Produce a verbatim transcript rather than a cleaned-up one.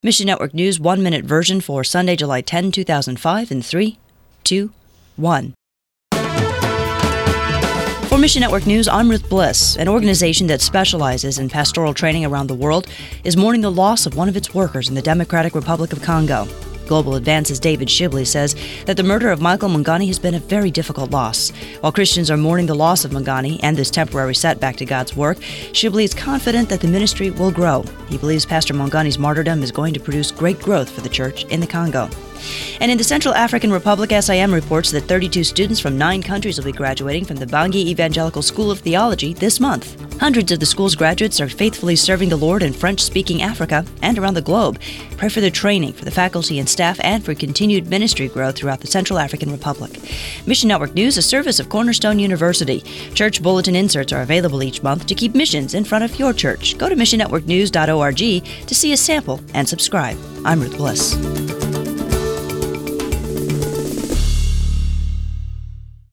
Mission Network News one-minute version for Sunday, July tenth, two thousand five in three, two, one. For Mission Network News, I'm Ruth Bliss. An organization that specializes in pastoral training around the world is mourning the loss of one of its workers in the Democratic Republic of Congo. Global Advance's David Shibley says that the murder of Michael Mungani has been a very difficult loss. While Christians are mourning the loss of Mungani and this temporary setback to God's work, Shibley is confident that the ministry will grow. He believes Pastor Mungani's martyrdom is going to produce great growth for the church in the Congo. And in the Central African Republic, S I M reports that thirty-two students from nine countries will be graduating from the Bangui Evangelical School of Theology this month. Hundreds of the school's graduates are faithfully serving the Lord in French-speaking Africa and around the globe. Pray for their training, for the faculty and staff, and for continued ministry growth throughout the Central African Republic. Mission Network News, a service of Cornerstone University. Church bulletin inserts are available each month to keep missions in front of your church. Go to mission network news dot org to see a sample and subscribe. I'm Ruth Bliss.